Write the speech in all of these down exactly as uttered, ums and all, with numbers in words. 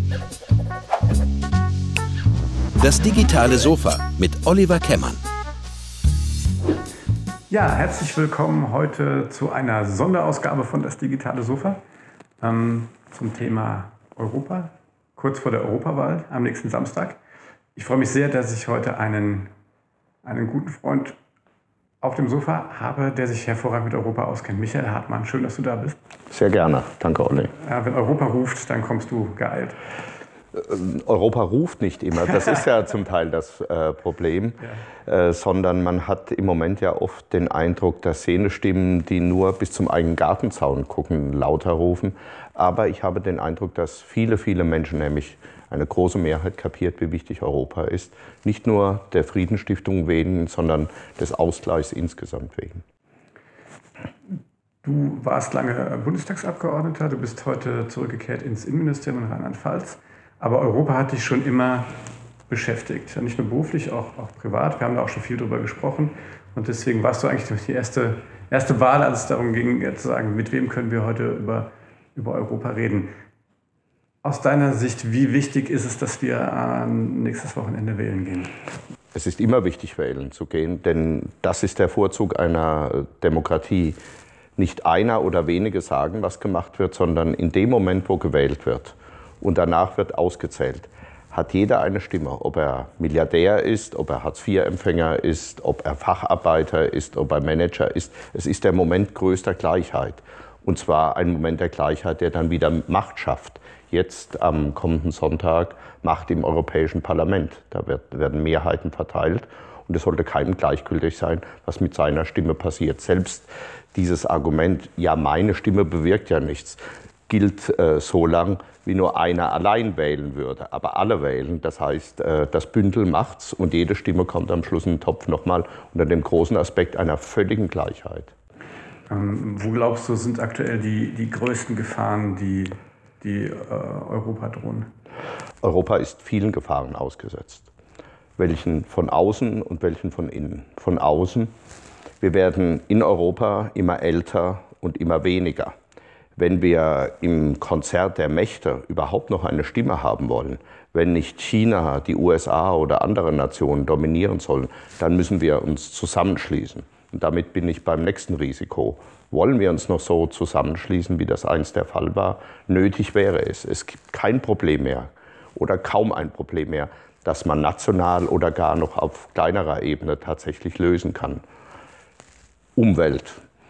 Das digitale Sofa mit Oliver Kemmern. Ja, herzlich willkommen heute zu einer Sonderausgabe von Das digitale Sofa ähm, zum Thema Europa, kurz vor der Europawahl am nächsten Samstag. Ich freue mich sehr, dass ich heute einen, einen guten Freund auf dem Sofa habe, der sich hervorragend mit Europa auskennt. Michael Hartmann, schön, dass du da bist. Sehr gerne, danke Olli. Ja, wenn Europa ruft, dann kommst du geeilt. Europa ruft nicht immer, das ist ja zum Teil das äh, Problem, ja. äh, sondern man hat im Moment ja oft den Eindruck, dass Szenestimmen, die nur bis zum eigenen Gartenzaun gucken, lauter rufen. Aber ich habe den Eindruck, dass viele, viele Menschen, nämlich eine große Mehrheit, kapiert, wie wichtig Europa ist. Nicht nur der Friedensstiftung wegen, sondern des Ausgleichs insgesamt wegen. Du warst lange Bundestagsabgeordneter, du bist heute zurückgekehrt ins Innenministerium in Rheinland-Pfalz. Aber Europa hat dich schon immer beschäftigt, nicht nur beruflich, auch, auch privat. Wir haben da auch schon viel drüber gesprochen. Und deswegen warst du eigentlich die erste, erste Wahl, als es darum ging, zu sagen, mit wem können wir heute über, über Europa reden. Aus deiner Sicht, wie wichtig ist es, dass wir an nächstes Wochenende wählen gehen? Es ist immer wichtig, wählen zu gehen, denn das ist der Vorzug einer Demokratie. Nicht einer oder wenige sagen, was gemacht wird, sondern in dem Moment, wo gewählt wird. Und danach wird ausgezählt. Hat jeder eine Stimme, ob er Milliardär ist, ob er Hartz vier Empfänger ist, ob er Facharbeiter ist, ob er Manager ist. Es ist der Moment größter Gleichheit. Und zwar ein Moment der Gleichheit, der dann wieder Macht schafft. Jetzt am kommenden Sonntag Macht im Europäischen Parlament. Da wird, werden Mehrheiten verteilt. Und es sollte keinem gleichgültig sein, was mit seiner Stimme passiert. Selbst dieses Argument, ja, meine Stimme bewirkt ja nichts, gilt äh, so lang, wie nur einer allein wählen würde. Aber alle wählen, das heißt, äh, das Bündel macht's und jede Stimme kommt am Schluss in den Topf nochmal unter dem großen Aspekt einer völligen Gleichheit. Ähm, wo glaubst du, sind aktuell die, die größten Gefahren, die, die äh, Europa drohen? Europa ist vielen Gefahren ausgesetzt. Welchen von außen und welchen von innen. Von außen, wir werden in Europa immer älter und immer weniger. Wenn wir im Konzert der Mächte überhaupt noch eine Stimme haben wollen, wenn nicht China, die U S A oder andere Nationen dominieren sollen, dann müssen wir uns zusammenschließen. Und damit bin ich beim nächsten Risiko. Wollen wir uns noch so zusammenschließen, wie das einst der Fall war? Nötig wäre es. Es gibt kein Problem mehr oder kaum ein Problem mehr, das man national oder gar noch auf kleinerer Ebene tatsächlich lösen kann. Umwelt.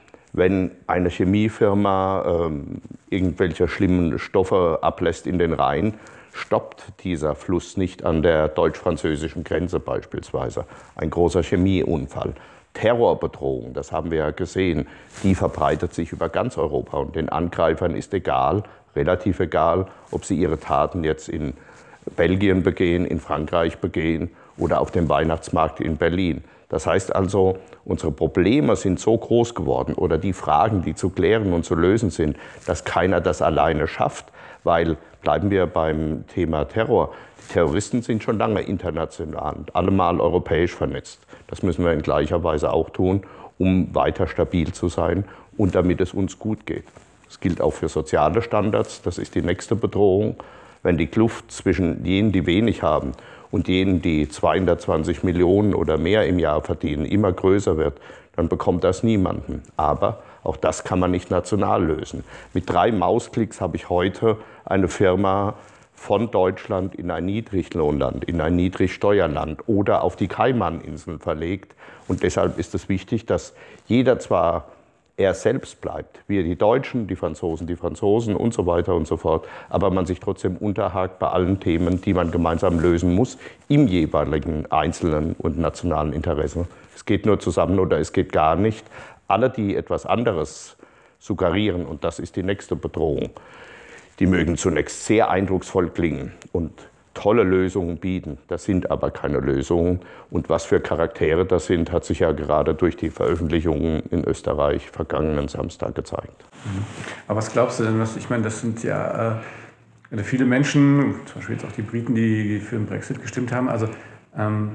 Wenn eine Chemiefirma ähm, irgendwelche schlimmen Stoffe ablässt in den Rhein, stoppt dieser Fluss nicht an der deutsch-französischen Grenze beispielsweise. Ein großer Chemieunfall. Terrorbedrohung, das haben wir ja gesehen, die verbreitet sich über ganz Europa. Und den Angreifern ist egal, relativ egal, ob sie ihre Taten jetzt in Belgien begehen, in Frankreich begehen oder auf dem Weihnachtsmarkt in Berlin. Das heißt also, unsere Probleme sind so groß geworden oder die Fragen, die zu klären und zu lösen sind, dass keiner das alleine schafft. Weil, bleiben wir beim Thema Terror, die Terroristen sind schon lange international und allemal europäisch vernetzt. Das müssen wir in gleicher Weise auch tun, um weiter stabil zu sein und damit es uns gut geht. Das gilt auch für soziale Standards, das ist die nächste Bedrohung. Wenn die Kluft zwischen jenen, die wenig haben, und jenen, die zweihundertzwanzig Millionen oder mehr im Jahr verdienen, immer größer wird, dann bekommt das niemanden. Aber auch das kann man nicht national lösen. Mit drei Mausklicks habe ich heute eine Firma von Deutschland in ein Niedriglohnland, in ein Niedrigsteuerland oder auf die Kaimaninseln verlegt. Und deshalb ist es wichtig, dass jeder zwar er selbst bleibt, wir die Deutschen, die Franzosen, die Franzosen und so weiter und so fort, aber man sich trotzdem unterhakt bei allen Themen, die man gemeinsam lösen muss, im jeweiligen einzelnen und nationalen Interesse. Es geht nur zusammen oder es geht gar nicht. Alle, die etwas anderes suggerieren, und das ist die nächste Bedrohung, die mögen zunächst sehr eindrucksvoll klingen und tolle Lösungen bieten. Das sind aber keine Lösungen. Und was für Charaktere das sind, hat sich ja gerade durch die Veröffentlichungen in Österreich vergangenen Samstag gezeigt. Aber was glaubst du denn, was, ich meine, das sind ja äh, viele Menschen, zum Beispiel jetzt auch die Briten, die für den Brexit gestimmt haben, also ähm,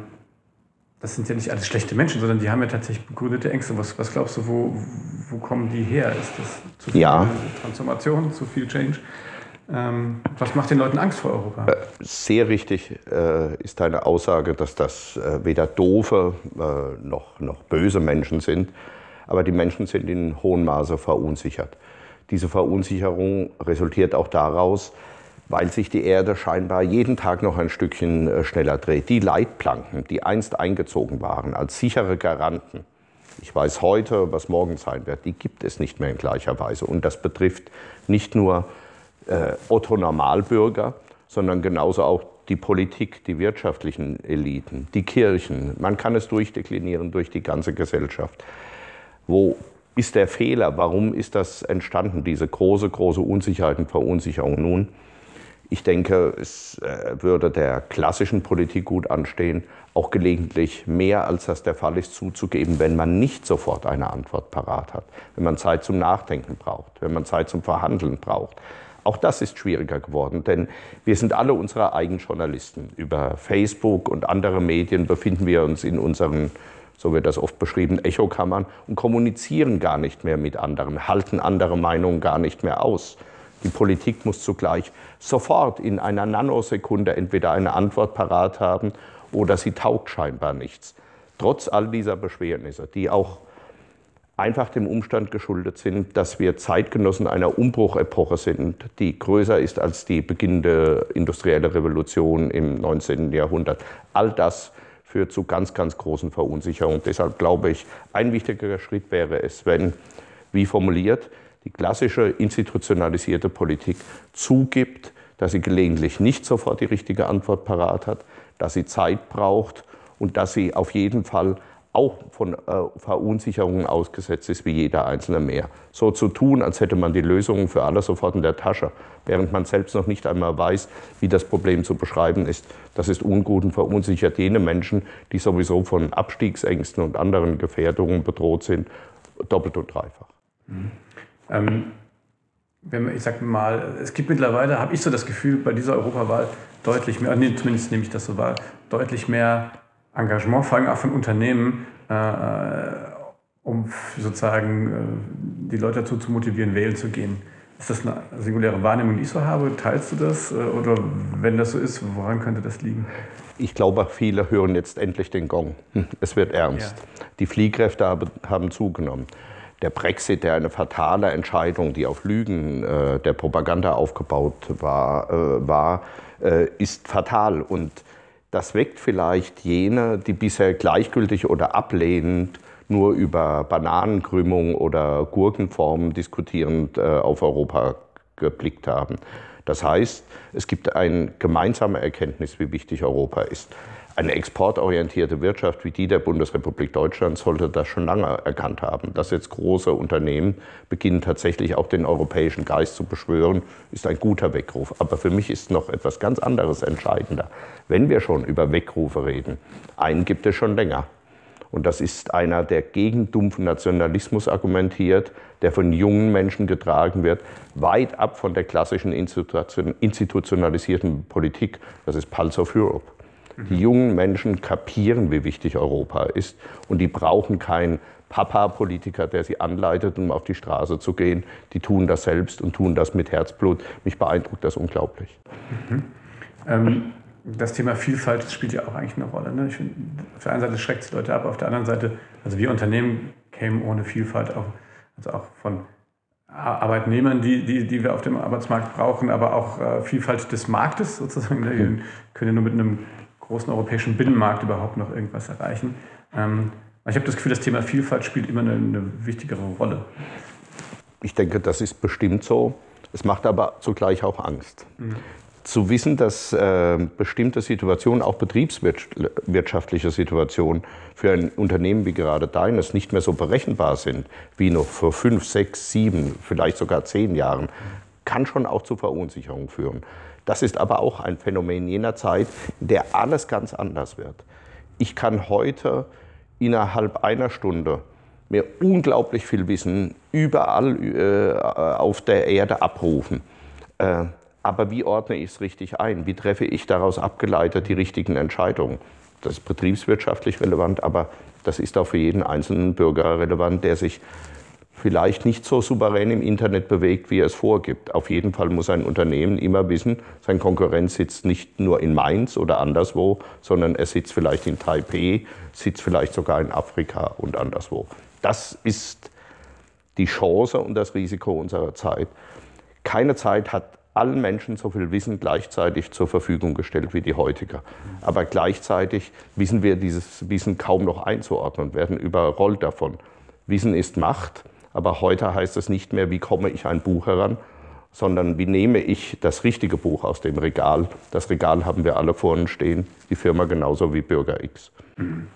das sind ja nicht alles schlechte Menschen, sondern die haben ja tatsächlich begründete Ängste. Was, was glaubst du, wo, wo kommen die her? Ist das zu viel ja. Transformation, zu viel Change? Ähm, was macht den Leuten Angst vor Europa? Sehr richtig äh, ist deine Aussage, dass das äh, weder doofe äh, noch, noch böse Menschen sind, aber die Menschen sind in hohem Maße verunsichert. Diese Verunsicherung resultiert auch daraus, weil sich die Erde scheinbar jeden Tag noch ein Stückchen äh, schneller dreht. Die Leitplanken, die einst eingezogen waren als sichere Garanten, ich weiß heute, was morgen sein wird, die gibt es nicht mehr in gleicher Weise. Und das betrifft nicht nur äh, Otto-Normalbürger, sondern genauso auch die Politik, die wirtschaftlichen Eliten, die Kirchen. Man kann es durchdeklinieren durch die ganze Gesellschaft. Wo ist der Fehler? Warum ist das entstanden, diese große, große Unsicherheit und Verunsicherung? Nun, ich denke, es äh, würde der klassischen Politik gut anstehen, auch gelegentlich mehr, als das der Fall ist, zuzugeben, wenn man nicht sofort eine Antwort parat hat, wenn man Zeit zum Nachdenken braucht, wenn man Zeit zum Verhandeln braucht. Auch das ist schwieriger geworden, denn wir sind alle unsere eigenen Journalisten. Über Facebook und andere Medien befinden wir uns in unseren, so wird das oft beschrieben, Echokammern und kommunizieren gar nicht mehr mit anderen, halten andere Meinungen gar nicht mehr aus. Die Politik muss zugleich sofort in einer Nanosekunde entweder eine Antwort parat haben oder sie taugt scheinbar nichts. Trotz all dieser Beschwernisse, die auch einfach dem Umstand geschuldet sind, dass wir Zeitgenossen einer Umbruchepoche sind, die größer ist als die beginnende industrielle Revolution im neunzehnten Jahrhundert. All das führt zu ganz, ganz großen Verunsicherungen. Deshalb glaube ich, ein wichtiger Schritt wäre es, wenn, wie formuliert, die klassische institutionalisierte Politik zugibt, dass sie gelegentlich nicht sofort die richtige Antwort parat hat, dass sie Zeit braucht und dass sie auf jeden Fall auch von äh, Verunsicherungen ausgesetzt ist, wie jeder Einzelne mehr. So zu tun, als hätte man die Lösungen für alle sofort in der Tasche, während man selbst noch nicht einmal weiß, wie das Problem zu beschreiben ist, das ist ungut und verunsichert jene Menschen, die sowieso von Abstiegsängsten und anderen Gefährdungen bedroht sind, doppelt und dreifach. Mhm. Ähm, wenn man, ich sag mal, es gibt mittlerweile, habe ich so das Gefühl, bei dieser Europawahl deutlich mehr, nee, zumindest nehme ich das so wahr, deutlich mehr Engagement, vor allem auch von Unternehmen, äh, um sozusagen äh, die Leute dazu zu motivieren, wählen zu gehen. Ist das eine singuläre Wahrnehmung, die ich so habe? Teilst du das? Oder wenn das so ist, woran könnte das liegen? Ich glaube, viele hören jetzt endlich den Gong. Es wird ernst. Ja. Die Fliehkräfte haben zugenommen. Der Brexit, der eine fatale Entscheidung, die auf Lügen äh, der Propaganda aufgebaut war, äh, war äh, ist fatal. Und das weckt vielleicht jene, die bisher gleichgültig oder ablehnend nur über Bananenkrümmung oder Gurkenformen diskutierend äh, auf Europa geblickt haben. Das heißt, es gibt eine gemeinsame Erkenntnis, wie wichtig Europa ist. Eine exportorientierte Wirtschaft wie die der Bundesrepublik Deutschland sollte das schon lange erkannt haben. Dass jetzt große Unternehmen beginnen tatsächlich auch den europäischen Geist zu beschwören, ist ein guter Weckruf. Aber für mich ist noch etwas ganz anderes entscheidender. Wenn wir schon über Weckrufe reden, einen gibt es schon länger. Und das ist einer, der gegen dumpfen Nationalismus argumentiert, der von jungen Menschen getragen wird, weit ab von der klassischen institutionalisierten Politik. Das ist Pulse of Europe. Die jungen Menschen kapieren, wie wichtig Europa ist, und die brauchen keinen Papa-Politiker, der sie anleitet, um auf die Straße zu gehen. Die tun das selbst und tun das mit Herzblut. Mich beeindruckt das unglaublich. Mhm. Ähm, das Thema Vielfalt spielt ja auch eigentlich eine Rolle. Ne? Ich find, auf der einen Seite schreckt es Leute ab, auf der anderen Seite, also wir Unternehmen kämen ohne Vielfalt auch, also auch von Arbeitnehmern, die, die, die wir auf dem Arbeitsmarkt brauchen, aber auch äh, Vielfalt des Marktes sozusagen. Wir mhm. können ja nur mit einem großen europäischen Binnenmarkt überhaupt noch irgendwas erreichen. Ähm, ich habe das Gefühl, das Thema Vielfalt spielt immer eine, eine wichtigere Rolle. Ich denke, das ist bestimmt so. Es macht aber zugleich auch Angst. Mhm. Zu wissen, dass äh, bestimmte Situationen, auch betriebswirtschaftliche Situationen, für ein Unternehmen wie gerade deines nicht mehr so berechenbar sind, wie noch vor fünf, sechs, sieben, vielleicht sogar zehn Jahren, kann schon auch zu Verunsicherung führen. Das ist aber auch ein Phänomen jener Zeit, in der alles ganz anders wird. Ich kann heute innerhalb einer Stunde mir unglaublich viel Wissen überall äh, auf der Erde abrufen. Äh, aber wie ordne ich es richtig ein? Wie treffe ich daraus abgeleitet die richtigen Entscheidungen? Das ist betriebswirtschaftlich relevant, aber das ist auch für jeden einzelnen Bürger relevant, der sich vielleicht nicht so souverän im Internet bewegt, wie er es vorgibt. Auf jeden Fall muss ein Unternehmen immer wissen, sein Konkurrent sitzt nicht nur in Mainz oder anderswo, sondern er sitzt vielleicht in Taipei, sitzt vielleicht sogar in Afrika und anderswo. Das ist die Chance und das Risiko unserer Zeit. Keine Zeit hat allen Menschen so viel Wissen gleichzeitig zur Verfügung gestellt wie die heutige. Aber gleichzeitig wissen wir dieses Wissen kaum noch einzuordnen und werden überrollt davon. Wissen ist Macht. Aber heute heißt es nicht mehr, wie komme ich ein Buch heran, sondern wie nehme ich das richtige Buch aus dem Regal. Das Regal haben wir alle vorne stehen, die Firma genauso wie Bürger X. Mhm.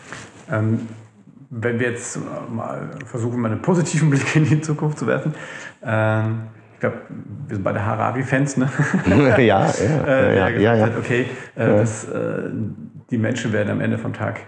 Ähm, wenn wir jetzt mal versuchen, mal einen positiven Blick in die Zukunft zu werfen. Ähm, ich glaube, wir sind beide Harawi-Fans, ne? ja, ja, äh, ja, ja, ja. Hat, okay, äh, ja. Das, äh, die Menschen werden am Ende vom Tag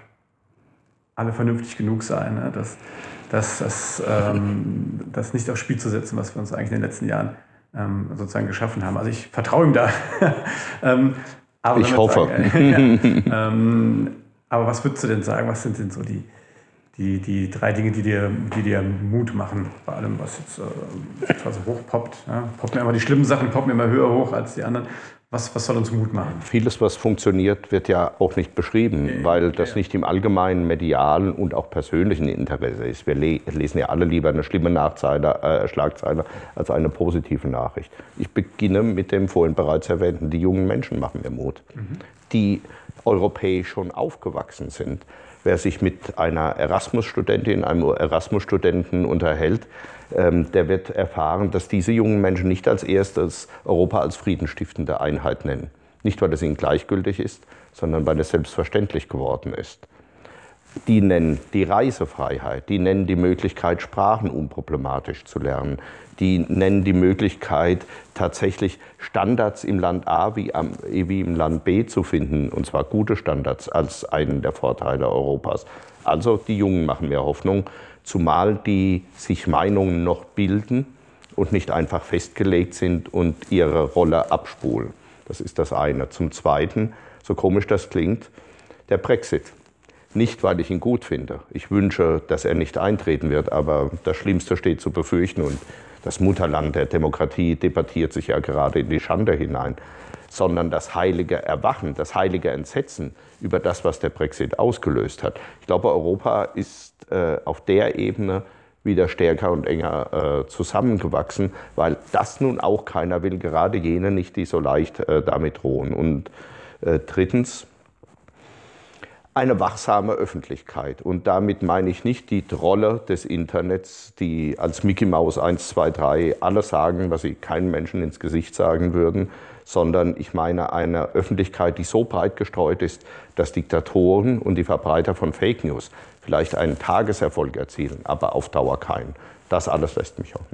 alle vernünftig genug sein, ne? dass das, das, ähm, das nicht aufs Spiel zu setzen, was wir uns eigentlich in den letzten Jahren ähm, sozusagen geschaffen haben. Also ich vertraue ihm da. ähm, aber ich hoffe. Sagen, ja, ähm, aber was würdest du denn sagen, was sind denn so die, die, die drei Dinge, die dir, die dir Mut machen, bei allem, was jetzt äh, so hochpoppt? Ja? Poppen immer die schlimmen Sachen, poppen immer höher hoch als die anderen. Was, was soll uns Mut machen? Vieles, was funktioniert, wird ja auch nicht beschrieben, nee, weil das ja. nicht im allgemeinen medialen und auch persönlichen Interesse ist. Wir le- lesen ja alle lieber eine schlimme Nachzeile, äh, Schlagzeile als eine positive Nachricht. Ich beginne mit dem vorhin bereits erwähnten, die jungen Menschen machen mir Mut, mhm. die europäisch schon aufgewachsen sind. Wer sich mit einer Erasmus-Studentin, einem Erasmus-Studenten unterhält, ähm, der wird erfahren, dass diese jungen Menschen nicht als erstes Europa als friedensstiftende Einheit nennen. Nicht, weil es ihnen gleichgültig ist, sondern weil es selbstverständlich geworden ist. Die nennen die Reisefreiheit, die nennen die Möglichkeit, Sprachen unproblematisch zu lernen. Die nennen die Möglichkeit, tatsächlich Standards im Land A wie, am, wie im Land B zu finden, und zwar gute Standards, als einen der Vorteile Europas. Also die Jungen machen mir Hoffnung, zumal die sich Meinungen noch bilden und nicht einfach festgelegt sind und ihre Rolle abspulen. Das ist das eine. Zum Zweiten, so komisch das klingt, der Brexit. Nicht, weil ich ihn gut finde. Ich wünsche, dass er nicht eintreten wird, aber das Schlimmste steht zu befürchten und das Mutterland der Demokratie debattiert sich ja gerade in die Schande hinein, sondern das heilige Erwachen, das heilige Entsetzen über das, was der Brexit ausgelöst hat. Ich glaube, Europa ist äh, auf der Ebene wieder stärker und enger äh, zusammengewachsen, weil das nun auch keiner will, gerade jene nicht, die so leicht äh, damit drohen. Und äh, drittens, eine wachsame Öffentlichkeit. Und damit meine ich nicht die Trolle des Internets, die als Mickey Maus eins, zwei, drei alles sagen, was sie keinem Menschen ins Gesicht sagen würden, sondern ich meine eine Öffentlichkeit, die so breit gestreut ist, dass Diktatoren und die Verbreiter von Fake News vielleicht einen Tageserfolg erzielen, aber auf Dauer keinen. Das alles lässt mich hoffen.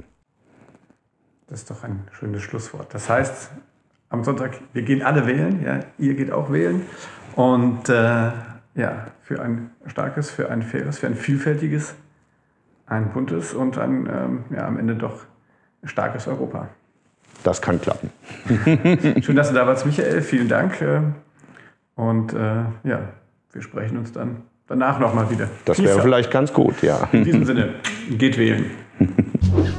Das ist doch ein schönes Schlusswort. Das heißt, am Sonntag, wir gehen alle wählen, ja, ihr geht auch wählen und äh, ja, für ein starkes, für ein faires, für ein vielfältiges, ein buntes und ein ähm, ja, am Ende doch starkes Europa. Das kann klappen. Schön, dass du da warst, Michael. Vielen Dank. Und äh, ja, wir sprechen uns dann danach nochmal wieder. Das wäre vielleicht ganz gut, ja. In diesem Sinne, geht wählen.